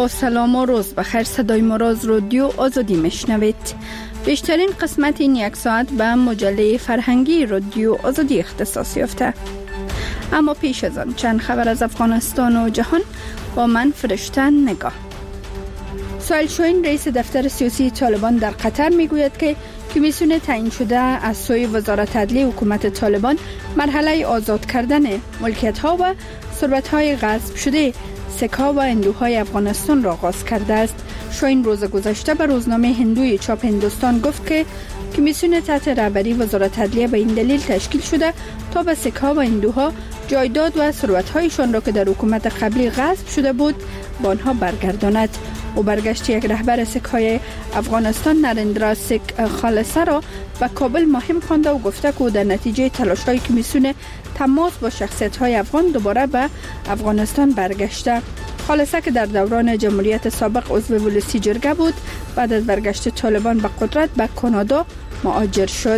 با سلام و روز بخیر. صدای ما را از رادیو آزادی میشنوید. بیشترین قسمت این یک ساعت به مجله فرهنگی رادیو آزادی اختصاص یافته. اما پیش از آن چند خبر از افغانستان و جهان با من فرشته نگاه. سهیل شاهین رئیس دفتر سیاسی طالبان در قطر میگوید که کمیسیون تعیین شده از سوی وزارت عدلیه حکومت طالبان مرحله آزاد کردن ملکیت‌ها و ثروت‌های غصب شده سکه‌ها و هندوهای افغانستان را آغاز کرده است. شاهین روز گذشته به روزنامه هندوی چاپ هندوستان گفت که کمیسیون تحت رهبری وزارت عدلیه به این دلیل تشکیل شده تا به سکه‌ها و هندوها جایداد و ثروت‌هایشان را که در حکومت قبلی غصب شده بود به آنها برگرداند. او برگشت یک رهبر سکه‌های افغانستان نریندرا سیک خالصه را به کابل مهم خوانده و گفته که در نتیجه تلاش‌های کمیسیون تماس با شخصیت‌های افغان دوباره به افغانستان برگشته. خالصه که در دوران جمهوریت سابق عضو ولسی جرگه بود، بعد از برگشت طالبان به قدرت به کانادا مهاجر شد.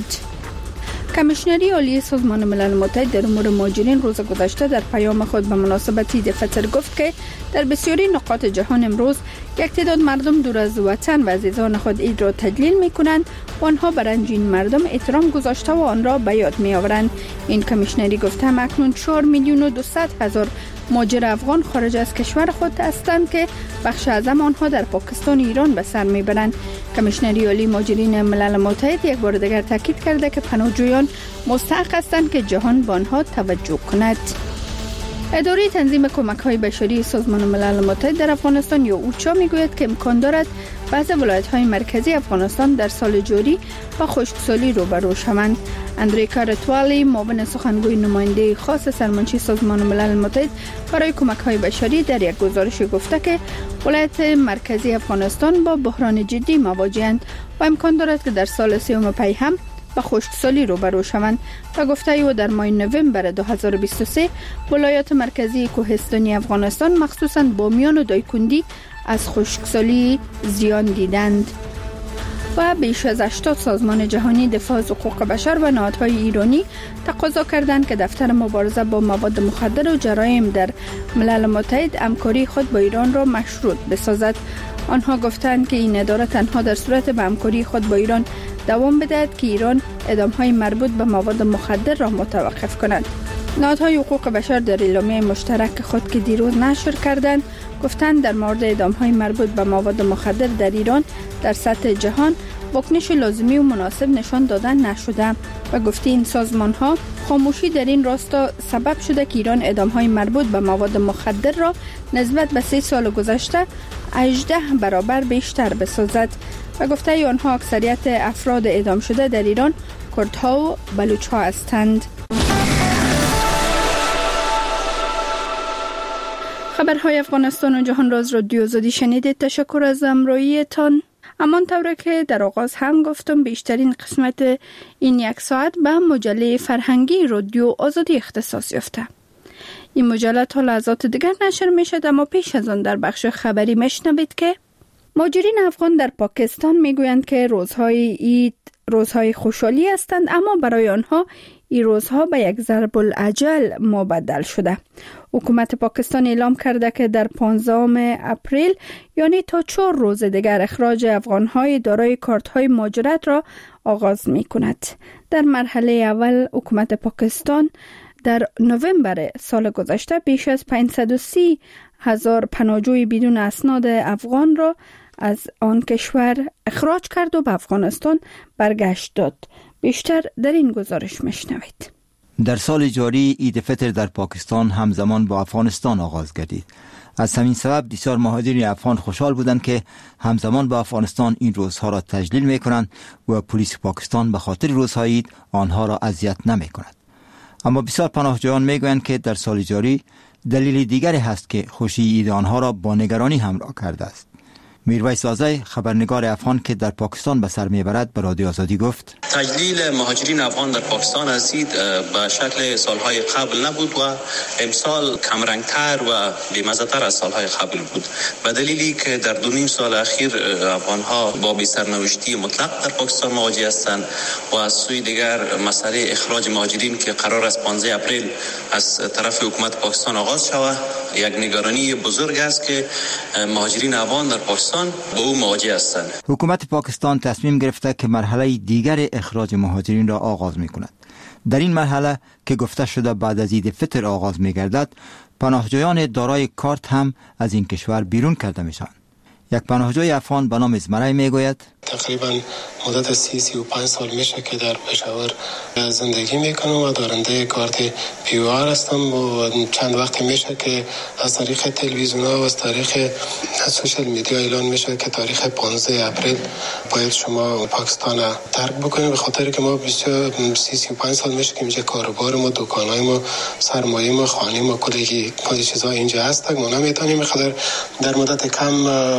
کمیشنری عالی سازمان ملل متحد در امور مهاجرین روز گذشته در پیام خود به مناسبت عید فطر گفت که در بسیاری نقاط جهان امروز یک تعداد مردم دور از وطن و عزیزان خود عید را تجلیل می‌کنند و آنها بر رنج این مردم احترام گذاشته و آن را به یاد می‌آورند. این کمیشنری گفته اکنون 4,200,000 مهاجر افغان خارج از کشور خود هستند که بخش اعظم آنها در پاکستان و ایران به سر میبرند. کمیشنری عالی مهاجرین ملل متحد یک بار دیگر تاکید کرده که پناهجویان مستحق هستند که جهان به آنها توجه کند. اداره تنظیم کمک‌های بشری سازمان ملل متحد در افغانستان یا اوچا میگوید که امکان دارد بعضی ولایت‌های مرکزی افغانستان در سال جاری با خشکسالی روبرو شوند. اندریکا رتوالی معاون سخنگوی نماینده خاص سرمنشی سازمان ملل متحد برای کمک‌های بشری در یک گزارش گفته که ولایت مرکزی افغانستان با بحران جدی مواجه‌اند و امکان دارد که در سال سوم پی هم با خشکسالی روبرو شوند. و گفته او در ماه نوامبر 2023 ولایات مرکزی کوهستانی افغانستان مخصوصاً بامیان و دایکندی از خشکسالی زیان دیدند. و بیش از 80 سازمان جهانی دفاع از حقوق بشر و نهادهای ایرانی تقاضا کردند که دفتر مبارزه با مواد مخدر و جرایم در ملل متحد همکاری خود با ایران را مشروط بسازد. آنها گفتند که این اداره تنها در صورت به همکاری خود با ایران دوام بدهد که ایران اعدام‌های مربوط به مواد مخدر را متوقف کند. نهادهای حقوق بشر در اعلامیه مشترک خود که دیروز نشر کردند گفتند در مورد اعدام‌های مربوط به مواد مخدر در ایران در سطح جهان واکنش لازمی و مناسب نشان داده نشده و گفته این سازمان‌ها خاموشی در این راستا سبب شده که ایران اعدام‌های مربوط به مواد مخدر را نسبت به 3 سال گذشته 18 برابر بیشتر بسازد و گفته آنها اکثریت افراد اعدام شده در ایران کردها و بلوچ‌ها هستند. خبرهای افغانستان و جهان را از رادیو آزادی شنیدید. تشکر از همراهیتان. همانطور که در آغاز هم گفتم بیشترین قسمت این یک ساعت به مجله فرهنگی رادیو آزادی اختصاص یافته. این مجله تا لحظات دیگر نشر می شد، اما پیش از آن در بخش خبری میشنوید که مهاجرین افغان در پاکستان میگویند که روزهای عید روزهای خوشحالی هستند، اما برای آنها این روزها به یک ضرب الاجل مبدل شده. حکومت پاکستان اعلام کرده که در 15 اپریل یعنی تا 4 روز دیگر اخراج افغانهای دارای کارت‌های مهاجرت را آغاز می‌کند. در مرحله اول حکومت پاکستان در نوامبر سال گذشته بیش از 530,000 پناهجوی بدون اسناد افغان را از آن کشور اخراج کرد و به افغانستان برگشت داد. بیشتر در این گزارش میشنوید. در سال جاری عید فطر در پاکستان همزمان با افغانستان آغاز گردید. از همین سبب بسیار مهاجرین افغان خوشحال بودند که همزمان با افغانستان این روزها را تجلیل میکنند و پلیس پاکستان به خاطر روزهای عید آنها را اذیت نمیکند. اما بسیار پناهجویان میگویند که در سال جاری دلیل دیگری هست که خوشی عید آنها را با نگرانی همراه کرده است. میرویس آزای خبرنگار افغان که در پاکستان به سر میبرد به رادیو آزادی گفت تجلیل مهاجرین افغان در پاکستان از عید به شکل سالهای قبل نبود و امسال کمرنگتر و بی‌مزه‌تر از سالهای قبل بود، به دلیلی که در 2.5 سال اخیر افغانها با بی‌سرنوشتی مطلق در پاکستان مواجه هستند و از سوی دیگر مسئله اخراج مهاجرین که قرار است 15 اپریل از طرف حکومت پاکستان آغاز شود یک نگرانی بزرگ است که مهاجرین افغان در پاکستان با او مواجه هستند. حکومت پاکستان تصمیم گرفته که مرحله دیگر اخراج مهاجرین را آغاز می کند. در این مرحله که گفته شده بعد از عید فطر آغاز می گردد، پناهجویان دارای کارت هم از این کشور بیرون کرده می شوند. یک پناهجوی افغان به نام ازمرای می گوید تقریبا مدت 35 سال میشه که در پشاور زندگی میکنم و دارنده کارت POR هستم و چند وقت میشه که از طریق تلویزیون ها و از طریق سوشل میدیا اعلان میشه که تاریخ 15 اپریل باید شما پاکستان ترک بکنید، به خاطر که ما 35 سال میشه که اینجا کاروبار ما، دکانای ما، سرمایه ما، خانه ما، کلی چیزا اینجا هست. ما نمیتونیم بخاطر در مدت کم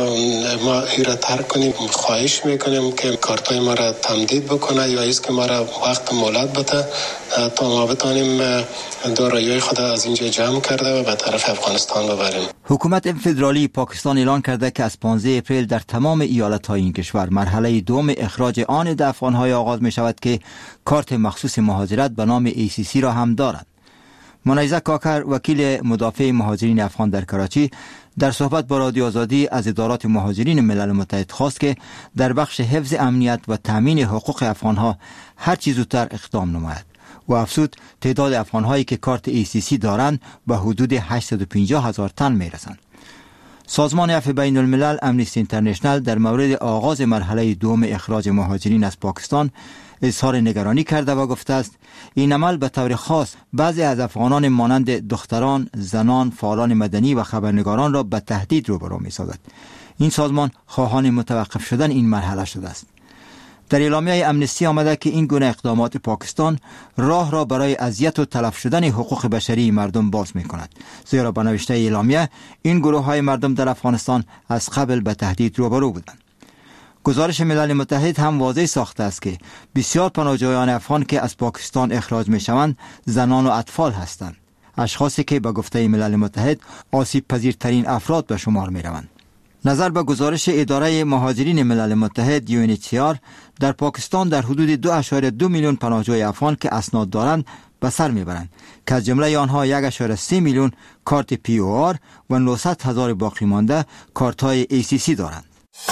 ما ایرا ترک کنیم. خواهش میکنیم که کارتای ما را تمدید بکنه یا ایست که ما را وقت مهلت بده تا ما بتانیم دارایی‌های خود از اینجا جمع کرده و به طرف افغانستان ببریم. حکومت فدرالی پاکستان اعلان کرده که از 15 اپریل در تمام ایالت‌های این کشور مرحله دوم اخراج آن افغان‌های آغاز می شود که کارت مخصوص مهاجرت به نام ACC را هم دارند. منیزه کاکر، وکیل مدافع مهاجرین افغان در کراچی، در صحبت با رادیو آزادی از ادارات مهاجرین ملل متحد خواست که در بخش حفظ امنیت و تامین حقوق افغانها هر چیز زودتر اقدام نماید و افزود تعداد افغانهایی که کارت ACC دارند به حدود 850,000 تن میرسند. سازمان عفو بین الملل امنیستی اینترنشنل در مورد آغاز مرحله دوم اخراج مهاجرین از پاکستان اظهار نگرانی کرده و گفته است این عمل به طور خاص بعضی از افغانان مانند دختران، زنان، فعالان مدنی و خبرنگاران را به تهدید روبرو می‌سازد. این سازمان خواهان متوقف شدن این مرحله شده است. در اعلامیه امنیستی آمده که این گونه اقدامات پاکستان راه را برای اذیت و تلف شدن حقوق بشری مردم باز می‌کند، زیرا به نوشته اعلامیه این گروه‌های مردم در افغانستان از قبل به تهدید روبرو بودند. گزارش ملل متحد هم واضح ساخته است که بسیار پناهجویان افغان که از پاکستان اخراج می‌شوند زنان و اطفال هستند، اشخاصی که به گفته ملل متحد آسیب پذیرترین افراد به شمار می‌روند. نظر به گزارش اداره مهاجرین ملل متحد UNHCR در پاکستان در حدود 2.2 میلیون پناهجوی افغان که اسناد دارند به سر میبرند که از جمله آنها 1.3 میلیون کارت POR و 900,000 باقی مانده کارت های ACC دارند.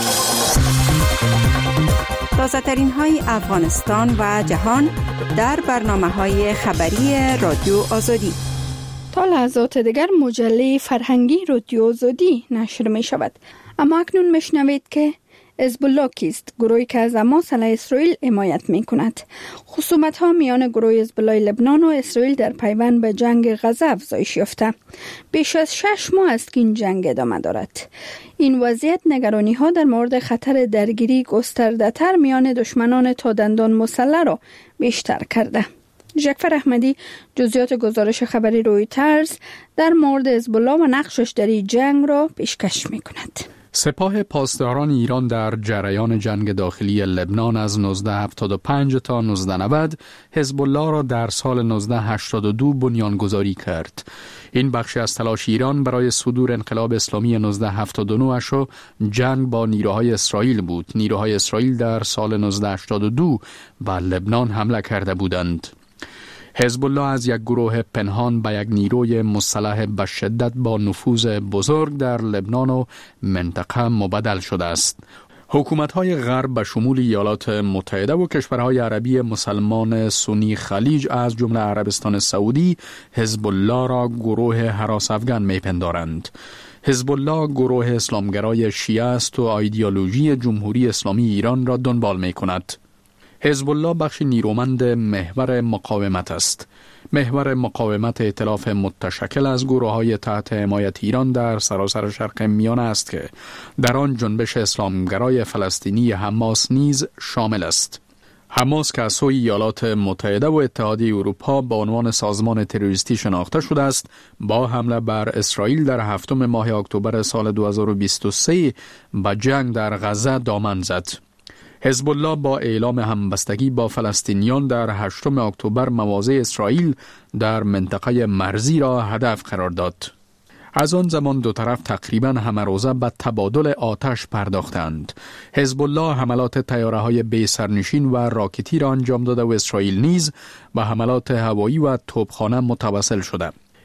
تازه‌ترین های افغانستان و جهان در برنامه‌های خبری رادیو آزادی. تا لحظات دیگر مجله فرهنگی رادیو آزادی نشر می شود. اما اکنون میشنوید که حزب الله کیست؟ گروهی که از حماس علیه اسرائیل حمایت می کند. خصومت ها میان گروه حزب الله لبنان و اسرائیل در پیوند به جنگ غزه افزایش یافته. بیش از 6 ماه است که این جنگ ادامه دارد. این وضعیت نگرانی ها در مورد خطر درگیری گسترده تر میان دشمنان تا دندان مسلح را بیشتر کرده. جعفر احمدی جزئیات گزارش خبری رویترز در مورد حزب الله و نقشش در این جنگ را پیشکش می کند. سپاه پاسداران ایران در جریان جنگ داخلی لبنان از 1975 تا 1990 حزب الله را در سال 1982 بنیانگذاری کرد. این بخشی از تلاش ایران برای صدور انقلاب اسلامی 1979 و جنگ با نیروهای اسرائیل بود. نیروهای اسرائیل در سال 1982 بر لبنان حمله کرده بودند. حزب الله از یک گروه پنهان به یک نیروی مسلح به شدت با نفوذ بزرگ در لبنان و منطقه مبدل شده است. حکومت‌های غرب به شمول ایالات متحده و کشورهای عربی مسلمان سنی خلیج از جمله عربستان سعودی حزب الله را گروه هراس افغان می‌پندارند. حزب الله گروه اسلامگرای شیعه است و ایدئولوژی جمهوری اسلامی ایران را دنبال می‌کند. حزب الله بخش نیرومند محور مقاومت است. محور مقاومت ائتلاف متشکل از گروه‌های تحت حمایت ایران در سراسر شرق میانه است که در آن جنبش اسلامگرای فلسطینی حماس نیز شامل است. حماس که از سوی ایالات متحده و اتحادیه اروپا به عنوان سازمان تروریستی شناخته شده است، با حمله بر اسرائیل در 7 ماه اکتبر سال 2023 به جنگ در غزه دامن زد. حزب الله با اعلام همبستگی با فلسطینیان در 8 اکتبر مواضع اسرائیل در منطقه مرزی را هدف قرار داد. از آن زمان دو طرف تقریباً همه‌روزه به تبادل آتش پرداختند. حزب الله حملات طیاره‌های بی سرنشین و راکتی را انجام داده و اسرائیل نیز به حملات هوایی و توپخانه متوسل شده.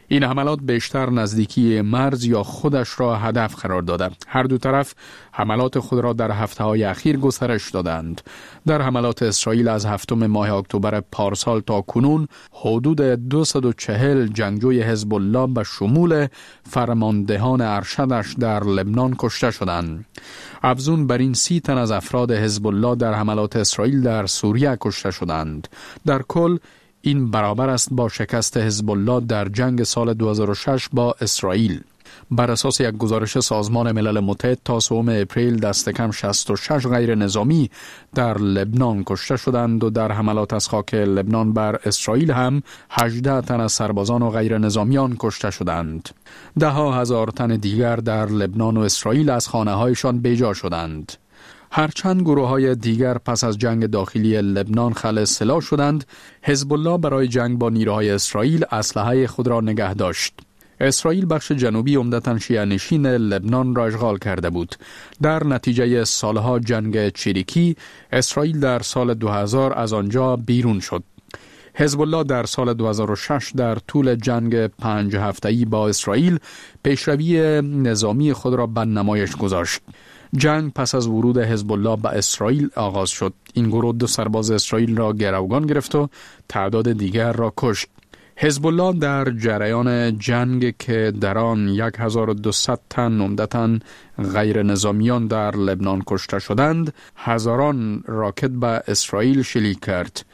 این حملات بیشتر نزدیکی مرز یا خودش را هدف قرار داده. هر دو طرف حملات خود را در هفته‌های اخیر گسترش دادند. در حملات اسرائیل از 7 ماه اکتبر پارسال تا کنون حدود 240 جنگجوی حزب الله به شمول فرماندهان ارشدش در لبنان کشته شدند. افزون بر این 30 تن از افراد حزب الله در حملات اسرائیل در سوریه کشته شدند. در کل این برابر است با شکست حزب الله در جنگ سال 2006 با اسرائیل. بر اساس یک گزارش سازمان ملل متحد تا 3 اپریل دست کم 66 غیر نظامی در لبنان کشته شدند و در حملات از خاک لبنان بر اسرائیل هم 18 تن از سربازان و غیر نظامیان کشته شدند. ده ها هزار تن دیگر در لبنان و اسرائیل از خانه‌هایشان بیجا شدند. هرچند گروه‌های دیگر پس از جنگ داخلی لبنان خلع سلاح شدند، حزب الله برای جنگ با نیروهای اسرائیل اسلحه خود را نگه داشت. اسرائیل بخش جنوبی عمدتاً شیعه نشین لبنان را اشغال کرده بود. در نتیجه سالها جنگ چریکی، اسرائیل در سال 2000 از آنجا بیرون شد. حزب الله در سال 2006 در طول جنگ 5 هفته‌ای با اسرائیل پیشروی نظامی خود را به نمایش گذاشت. جنگ پس از ورود حزب الله به اسرائیل آغاز شد. این گروه 2 سرباز اسرائیل را گروگان گرفت و تعداد دیگر را کشت. حزب الله در جریان جنگ که در آن 1200 تن عمدتاً غیر نظامیان در لبنان کشته شدند، هزاران راکت به اسرائیل شلیک کرد.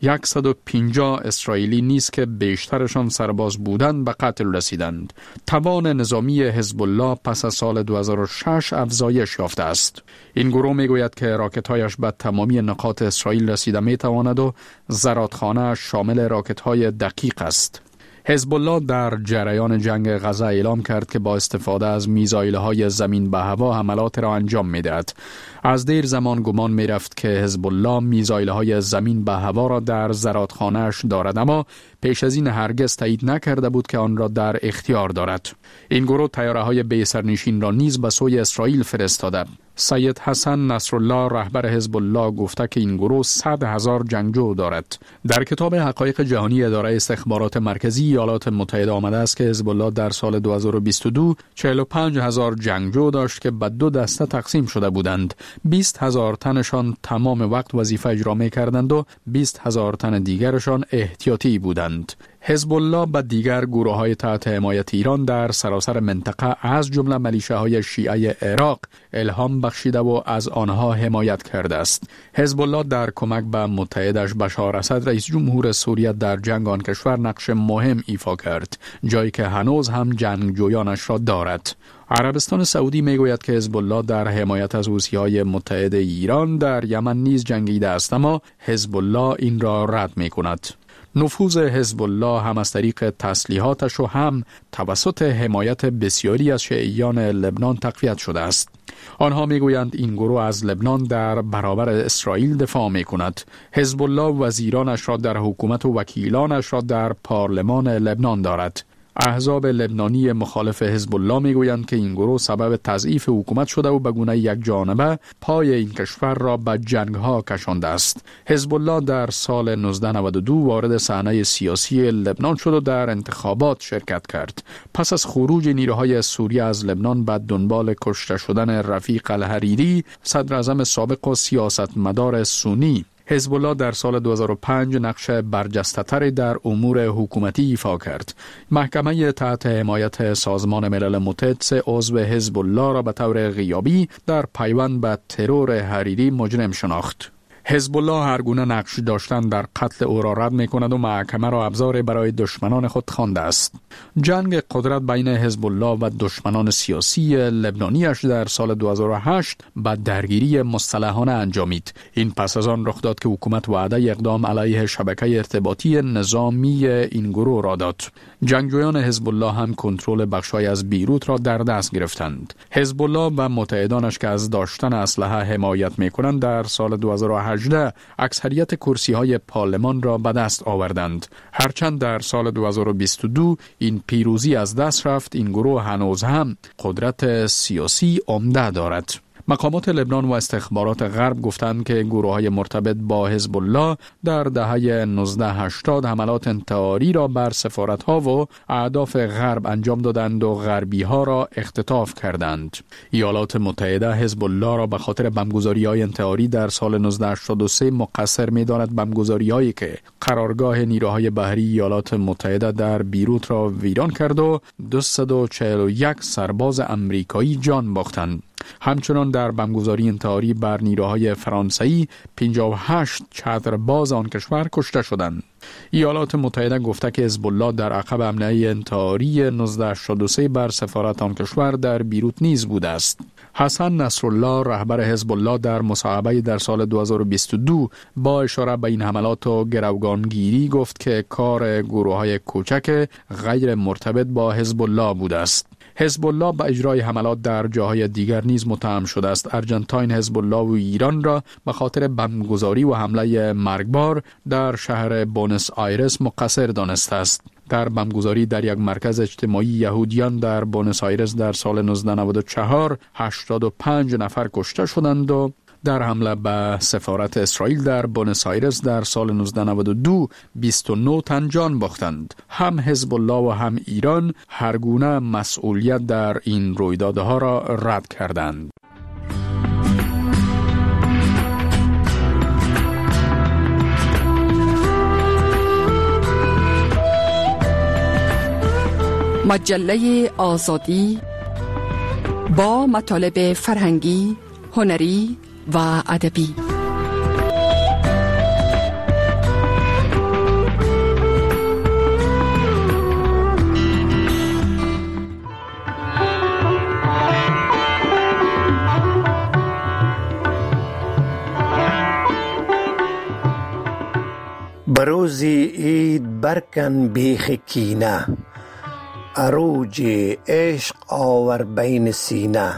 150 اسرائیلی نیز که بیشترشان سرباز بودند به قتل رسیدند. توان نظامی حزب الله پس از سال 2006 افزایش یافته است. این گروه میگوید که راکت‌هایش به تمامی نقاط اسرائیل رسیده میتواند و زرادخانه شامل راکت‌های دقیق است. حزب الله در جریان جنگ غزه اعلام کرد که با استفاده از میزایل‌های زمین به هوا حملات را انجام می‌دهد. از دیر زمان گمان می‌رفت که حزب الله میزایل‌های زمین به هوا را در زرادخانه‌اش دارد، اما پیش از این هرگز تایید نکرده بود که آن را در اختیار دارد. این گروه طیاره‌های بی سرنشین را نیز به سوی اسرائیل فرستاده. سید حسن نصرالله رهبر حزب الله گفته که این گروه 100,000 جنگجو دارد. در کتاب حقایق جهانی اداره استخبارات مرکزی ایالات متحده آمده است که حزب الله در سال 2022 45,000 جنگجو داشت که به 2 دسته تقسیم شده بودند. 20,000 تنشان تمام وقت وظیفه اجرا می‌کردند و 20,000 تن دیگرشان احتیاطی بودند. حزب الله به دیگر گروه‌های تحت حمایت ایران در سراسر منطقه از جمله ملیشه‌های شیعه عراق الهام بخشیده و از آنها حمایت کرده است. حزب الله در کمک به متحدش بشار اسد رئیس جمهور سوریه در جنگ آن کشور نقش مهم ایفا کرد، جایی که هنوز هم جنگجویانش را دارد. عربستان سعودی میگوید که حزب الله در حمایت از حوثی‌های متحد ایران در یمن نیز جنگیده است، اما حزب الله این را رد می‌کند. نفوذ حزب الله هم از طریق تسلیحاتش و هم توسط حمایت بسیاری از شیعیان لبنان تقویت شده است. آنها میگویند این گروه از لبنان در برابر اسرائیل دفاع میکند. حزب الله وزیرانش را در حکومت و وکیلانش را در پارلمان لبنان دارد. احزاب لبنانی مخالف حزب الله میگویند که این گروه سبب تضعیف حکومت شده و به گونه یک جانبه پای این کشور را به جنگ‌ها کشانده است. حزب الله در سال 1992 وارد صحنه سیاسی لبنان شد و در انتخابات شرکت کرد. پس از خروج نیروهای سوریه از لبنان به دنبال کشته شدن رفیق الحریری، صدر اعظم سابق و سیاستمدار سنی، حزب الله در سال 2005 نقش برجسته‌تری در امور حکومتی ایفا کرد. محکمه تحت حمایت سازمان ملل متحد 3 عضو حزب الله را به طور غیابی در پیوند به ترور حریری مجرم شناخت. حزب الله هر گونه نقش داشتن در قتل او را رد می‌کند و محکمه را ابزار برای دشمنان خود خوانده است. جنگ قدرت بین حزب الله و دشمنان سیاسی لبنانیش در سال 2008 با درگیری مسلحانه انجامید. این پس از آن رخ داد که حکومت وعده اقدام علیه شبکه ارتباطی نظامی این گروه را داد. جنگجویان حزب الله هم کنترل بخش‌های از بیروت را در دست گرفتند. حزب الله و متحدانش که از داشتن اسلحه حمایت می‌کنند در سال 2018 اکثریت کرسی‌های پارلمان را به دست آوردند. هرچند در سال 2022 این پیروزی از دست رفت، این گروه هنوز هم قدرت سیاسی عمده دارد. مقامات لبنان و استخبارات غرب گفتند که گروه‌های مرتبط با حزب الله در دهه 1980 حملات انتحاری را بر سفارت‌ها و اهداف غرب انجام دادند و غربی‌ها را اختطاف کردند. ایالات متحده حزب الله را به خاطر بمبگذاری‌های انتحاری در سال 1983 مقصر می‌داند. بمبگذاری‌هایی که قرارگاه نیروهای بحری ایالات متحده در بیروت را ویران کرد و 241 سرباز امریکایی جان باختند. همچنان در بمبگذاری انتحاری بر نیروهای فرانسوی 58 چترباز آن کشور کشته شدند. ایالات متحده گفته که حزب الله در عقب حمله انتحاری 1983 بر سفارت آن کشور در بیروت نیز بوده است. حسن نصرالله رهبر حزب الله در مصاحبه در سال 2022 با اشاره به این حملات و گروگانگیری گفت که کار گروه‌های کوچک غیر مرتبط با حزب الله بوده است. حزب الله به اجرای حملات در جاهای دیگر نیز متهم شده است. ارژانتین حزب الله و ایران را به خاطر بمبگذاری و حمله مرگبار در شهر بونس آیرس مقصر دانسته است. در بمبگذاری در یک مرکز اجتماعی یهودیان در بونس آیرس در سال 1994 85 نفر کشته شدند و در حمله به سفارت اسرائیل در بونس آیرس در سال 1992 29 تن جان باختند. هم حزب الله و هم ایران هر گونه مسئولیت در این رویدادها را رد کردند. مجله آزادی با مطالب فرهنگی، هنری و ادبی. بروزی عید برکن بیخ کینه، عروج عشق آور بین سینه،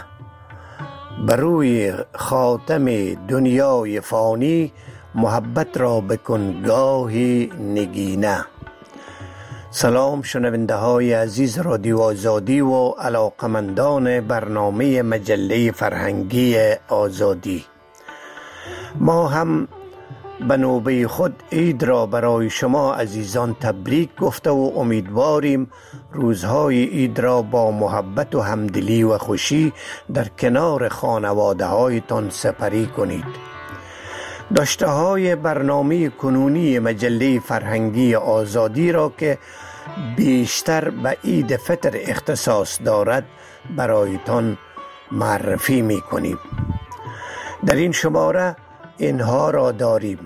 بروی خاتم دنیای فانی محبت را بکن گاهی نگینه. سلام شنونده های عزیز رادیو آزادی و علاقمندان برنامه مجله فرهنگی آزادی، ما هم به نوبه خود عید را برای شما عزیزان تبریک گفته و امیدواریم روزهای عید را با محبت و همدلی و خوشی در کنار خانواده هایتان سپری کنید. داشته های برنامه کنونی مجله فرهنگی آزادی را که بیشتر به عید فطر اختصاص دارد برایتان معرفی می کنیم. در این شماره اینها را داریم: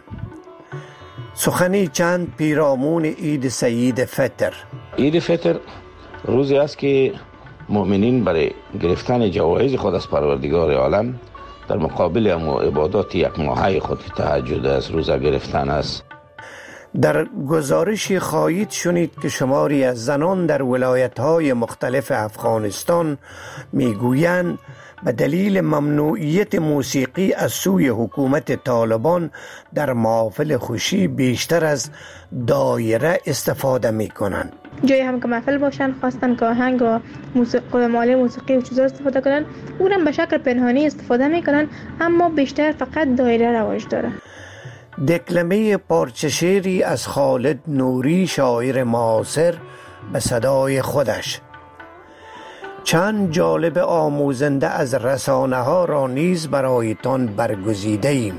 سخنی چند پیرامون عید سعید فطر. عید فطر روزی است که مؤمنین برای گرفتن جوایز خود از پروردگار عالم در مقابل عبادات یک ماهه خود که تهجد است، روزه گرفتن است. در گزارشی خواهید شنید که شماری از زنان در ولایت‌های مختلف افغانستان میگویند به دلیل ممنوعیت موسیقی از سوی حکومت طالبان در محافل خوشی بیشتر از دایره استفاده می کنند. جایی هم که محفل باشن خواستن که آهنگ و مالی موسیقی و چیزا استفاده کنن، اونم به شکل پنهانی استفاده میکنن، اما بیشتر فقط دایره رواج داره. دکلمه پارچه شعری از خالد نوری شاعر معاصر به صدای خودش. چند جالب آموزنده از رسانه ها را نیز برایتان برگزیده ایم.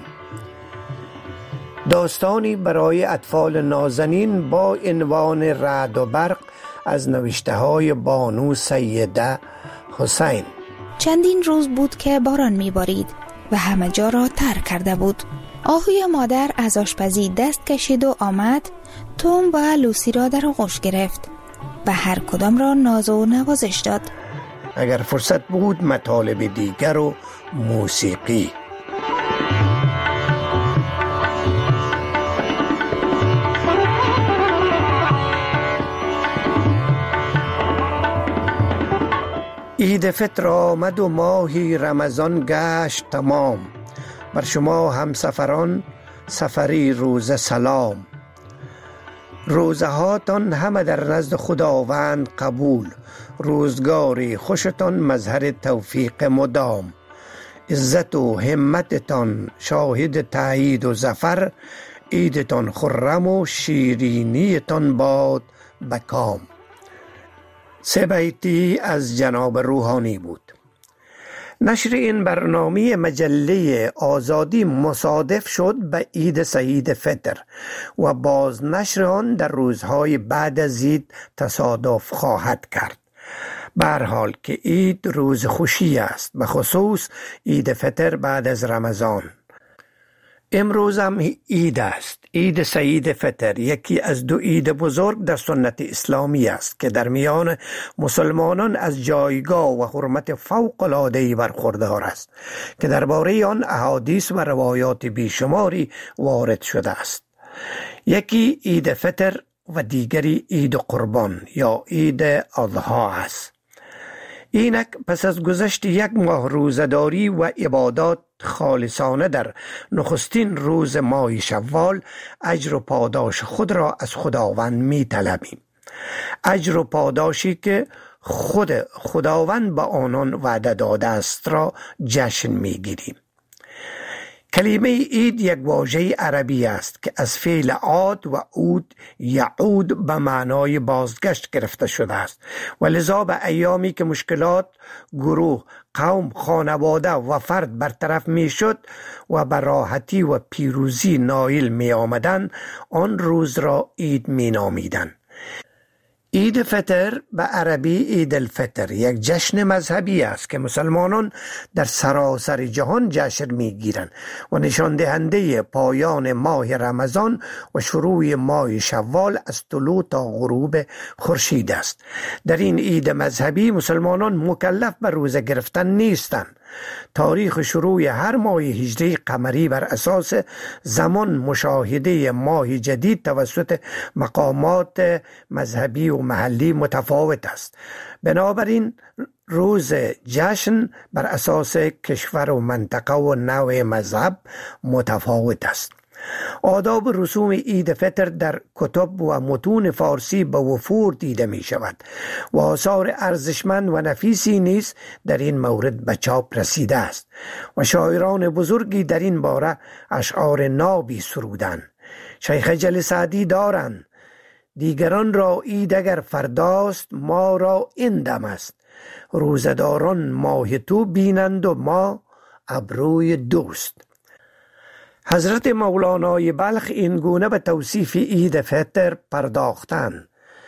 داستانی برای اطفال نازنین با عنوان رعد و برق از نوشته های بانو سیده حسین. چندین روز بود که باران میبارید و همه جا را تر کرده بود. آهوی مادر از آشپزی دست کشید و آمد توم و لوسی را در آغوش گرفت و هر کدام را ناز و نوازش داد. اگر فرصت بود مطالب دیگر و موسیقی. عید فطر آمد و ماهی رمضان گشت تمام، بر شما همسفران سفری روزه سلام. روزه هاتان همه در نزد خداوند قبول، روزگاری خوشتان مظهر توفیق مدام. عزت و همتتان شاهد تایید و ظفر، عیدتان خرم و شیرینیتان باد بکام. 3 بیتی از جناب روحانی بود. نشر این برنامه مجله آزادی مصادف شد به عید سعید فطر و باز نشر آن در روزهای بعد از عید تصادف خواهد کرد. به هر حال که عید روز خوشی است، به خصوص عید فطر بعد از رمضان. امروز هم عید است، عید سعید فطر، یکی از 2 عید بزرگ در سنت اسلامی است که در میان مسلمانان از جایگاه و حرمت فوق‌العاده‌ای برخوردار است که درباره آن احادیث و روایات بیشماری وارد شده است. یکی عید فطر و دیگری عید قربان یا عید اضحی است. اینک پس از گذشت 1 ماه روزه‌داری و عبادات خالصانه در نخستین روز ماه شوال، اجر و پاداش خود را از خداوند می طلبیم. اجر و پاداشی که خداوند به آنان وعده داده است را جشن می گیریم. کلمه عید یک واژه عربی است که از فعل عاد و عود یعود به معنای بازگشت گرفته شده است و لذا به ایامی که مشکلات گروه، قوم، خانواده و فرد برطرف می شد و به راحتی و پیروزی نائل می آمدند، آن روز را عید می نامیدند. عید فطر به عربی عید الفطر یک جشن مذهبی است که مسلمانان در سراسر جهان جشن می‌گیرند و نشان دهنده پایان ماه رمضان و شروع ماه شوال از طلوع تا غروب خورشید است. در این عید مذهبی مسلمانان مکلف به روزه گرفتن نیستند. تاریخ شروع هر ماه هجری قمری بر اساس زمان مشاهده ماه جدید توسط مقامات مذهبی و محلی متفاوت است. بنابراین روز جشن بر اساس کشور و منطقه و نوع مذهب متفاوت است. آداب و رسوم عید فطر در کتب و متون فارسی به وفور دیده می شود و آثار ارزشمند و نفیسی نیز در این مورد به چاپ رسیده است و شاعران بزرگی در این باره اشعار نابی سرودند. شیخ جل سعدی دارند: دیگران را عید اگر فرداست، ما را این دم است. روزداران ماه تو بینند و ما ابروی دوست. حضرت مولانای بلخ این گونه به توصیف عید فطر پرداختند: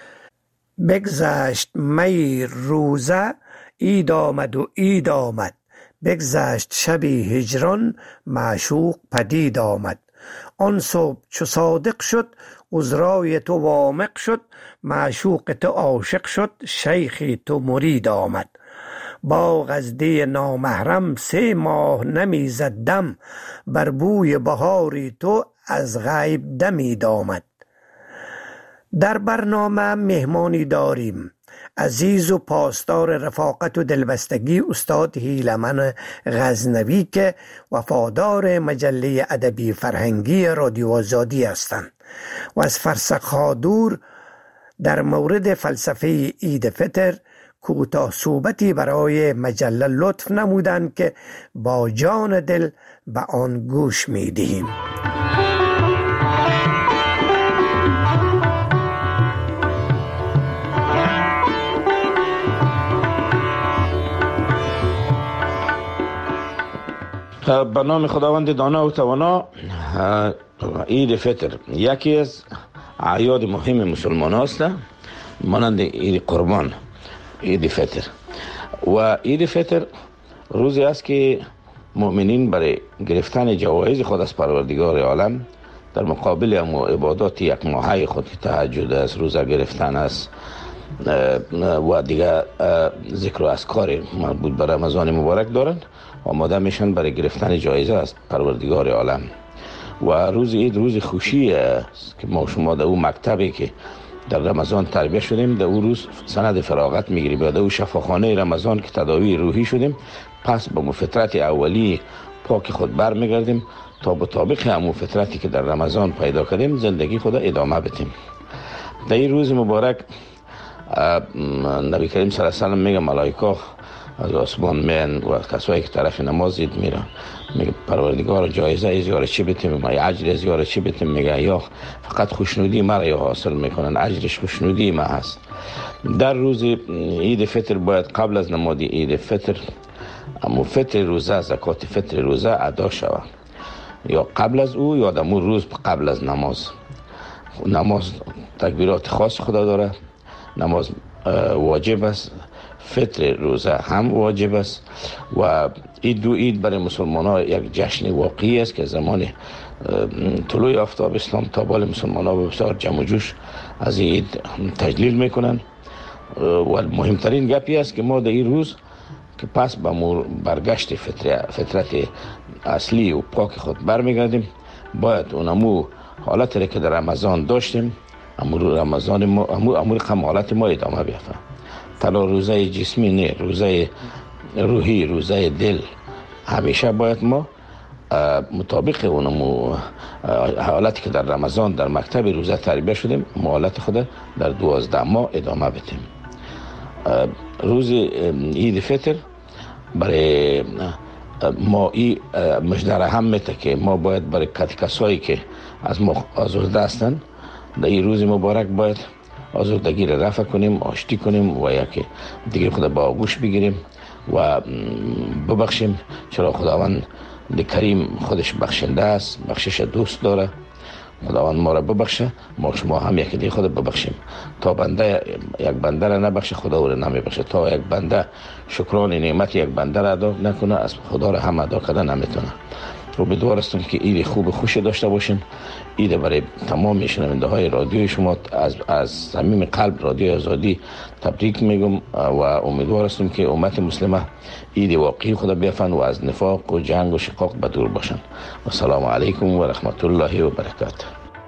بگذشت می روزه، عید آمد و عید آمد. بگذشت شبی هجران، معشوق پدید آمد. آن صبح چو صادق شد، عذرای تو وامق شد. معشوق تو عاشق شد، شیخی تو مرید آمد. باغ از دی نامحرم 3 ماه نمیزد دم. بر بوی بهاری تو از غیب دمید آمد. در برنامه مهمانی داریم عزیز و پاسدار رفاقت و دلبستگی استاد هیلمن غزنوی که وفادار مجله ادبی فرهنگی رادیو آزادی هستند و از فرسخ‌ها دور در مورد فلسفه عید فطر کوتاه صحبتی برای مجله لطف نمودند که با جان دل به آن گوش می دهیم. به نام خداوند دانا و توانا. عید فطر یکی از اعیاد مهم مسلمان است، مانند عید قربان. عید فطر و عید فطر روزی است که مؤمنین برای گرفتن جوایز خود از پروردگار عالم در مقابل عبادات 1 ماهه خود که تهجد است، روزه گرفتن است و دیگر ذکر و اذکار مربوط به رمضان مبارک دارند، آماده میشن برای گرفتن جایزه از پروردگار عالم. و روز عید روز خوشی است که ما شما در اون مکتبی که در رمضان تربیت شدیم در اون روز سند فراغت میگیریم، در اون شفاخانه رمضان که تداوی روحی شدیم، پس با فطرت اولی پاک خود بر میگردیم تا به طابق همون فطرتی که در رمضان پیدا کردیم زندگی خود ادامه بدیم. در این روز مبارک نبی کریم صلی الله علیه و سلم میگه ملائکه از آسمان میان و کسایی که طرف نماز دید میرن میگه پروردگار جایزه از یار چی بتیم، ما اجر از یار چی بتیم، میگه یا فقط خوشنودی مرا یا حاصل میکنن، اجرش خوشنودی ما هست. در روز عید فطر باید قبل از نماز عید فطر اما فطر روزه، زکات فطر روزه ادا شود، یا قبل از او یا در روز قبل از نماز. نماز تکبیرات خاص خدا داره، نماز واجب است، فطر روزه هم واجب است و این دو عید برای مسلمان ها یک جشن واقعی است که زمان طلوع آفتاب اسلام تا بال مسلمان ها بسیار جمع و جوش از این عید تجلیل میکنن و مهمترین گپی است که ما در این روز که پس به برگشت فطرت اصلی و پاک خود برمیگردیم، باید اونمو حالتی که در رمضان داشتیم امور رمضان ما امور حالت ما ادامه بیافته. تلا روزه جسمی نه، روزه روحی، روزه دل، همیشه باید ما مطابق اونمو حالتی که در رمضان در مکتب روزه تربیت شدیم ما حالت خود در 12 ماه ادامه بدیم. روز عید فطر برای ما این مجدره هم میته که ما باید برای کسایی که از ما آزرده هستند در این روز مبارک باید آزردگی را رفع کنیم، آشتی کنیم و یکی دیگر خود با آغوش بگیریم و ببخشیم، چرا خداوند کریم خودش بخشنده است، بخشش دوست داره. خداوند ما را ببخشه، ما شما هم یکی دیگه خود ببخشیم. تا بنده یک بنده را نبخشه خدا او را نمیبخشه. تا یک بنده شکران نعمت یک بنده را ادا نکنه از خدا را هم ادا کردن نمیتونه. امیدوارم که عید خوب خوش داشته باشین. عید برای تمام شنونده های رادیو شما از صمیم قلب رادیو آزادی تبریک میگم و امیدوارم که امت مسلمه عید واقعی خدا بیافن و از نفاق و جنگ و شقاق بدور باشن. و السلام علیکم و رحمت الله و برکاته.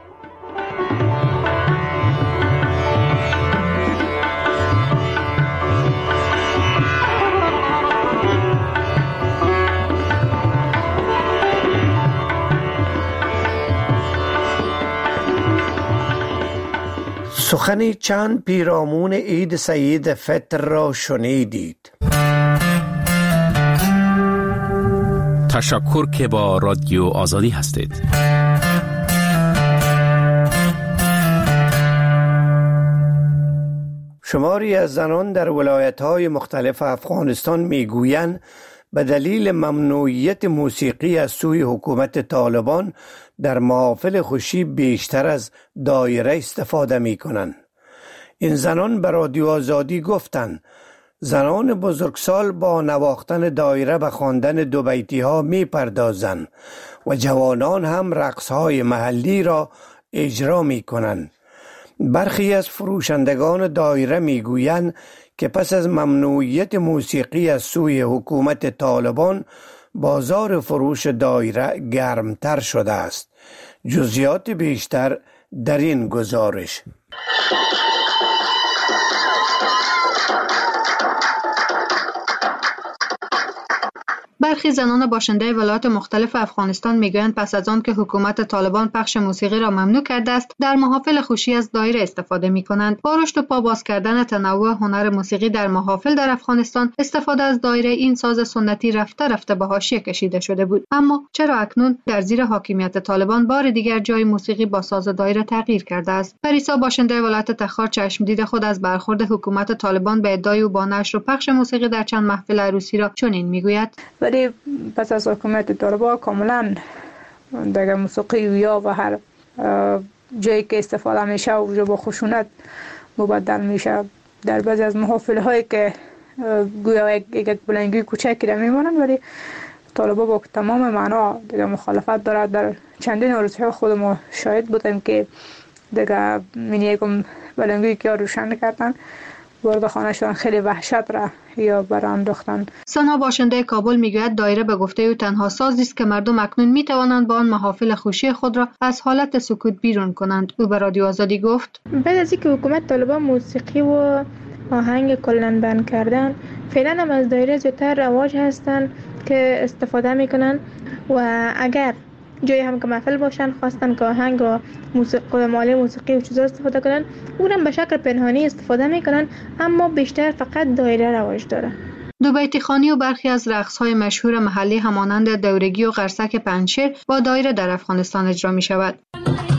سخن چند پیرامون عید سعید فطر را شنیدید. تشکر که با رادیو آزادی هستید. شماری از زنان در ولایت‌های مختلف افغانستان میگویند به دلیل ممنوعیت موسیقی از سوی حکومت طالبان در محافل خوشی بیشتر از دایره استفاده می کنند. این زنان به رادیو آزادی گفتند زنان بزرگسال با نواختن دایره به خواندن دو بیتی ها می پردازند و جوانان هم رقص های محلی را اجرا می کنند. برخی از فروشندگان دایره می گویند که پس از ممنوعیت موسیقی از سوی حکومت طالبان بازار فروش دایره گرمتر شده است. جزئیات بیشتر در این گزارش. برخی زنان باشنده ولایات مختلف افغانستان میگویند پس از آن که حکومت طالبان پخش موسیقی را ممنوع کرده است در محافل خوشی از دایره استفاده میکنند. با رشد و پاباز کردن تنوع هنر موسیقی در محافل در افغانستان استفاده از دایره این ساز سنتی رفته رفته به حاشیه کشیده شده بود. اما چرا اکنون در زیر حاکمیت طالبان بار دیگر جای موسیقی با ساز دایره تغییر کرده است؟ پریسا باشنده ولایت تخار چشمدید خود از برخورد حکومت طالبان به ادعای او با نشر و پخش موسیقی در چند محفل عروسی را چنین میگوید: ولی پس از حکومت طالبان کاملا دیگه موسیقی یا و هر جایی که استفاده میشه و با خشونت مبدل میشه. در بعضی از محافل هایی که گویا یک بلنگوی کوچکی را میمونن ولی طالبان با تمام معنا دیگه مخالفت دارد. در چندین عروسی خود ما شاهد بودیم که دیگه یکم بلنگوی که روشن کردن وارد خانه شدن، خیلی وحشت را یا برای انداختن. سنا باشنده کابل میگوید دایره به گفته او تنها سازی است که مردم اکنون میتوانند با آن محافل خوشی خود را از حالت سکوت بیرون کنند. او به رادیو آزادی گفت: بعد از اینکه حکومت طالبان موسیقی و آهنگ کلاً بند کردن، فعلا هم از دایره زیادتر رواج هستن که استفاده میکنن و اگر جایی هم که محفل باشن خواستن که آهنگ و موسیقی مالی موسیقی و چیزا استفاده کنن اونم به شکل پنهانی استفاده میکنن، اما بیشتر فقط دایره رواج داره. دوبیتی خوانی و برخی از رقص‌های مشهور محلی همانند دورگی و قرصک پنجشیر با دایره در افغانستان اجرا می‌شود.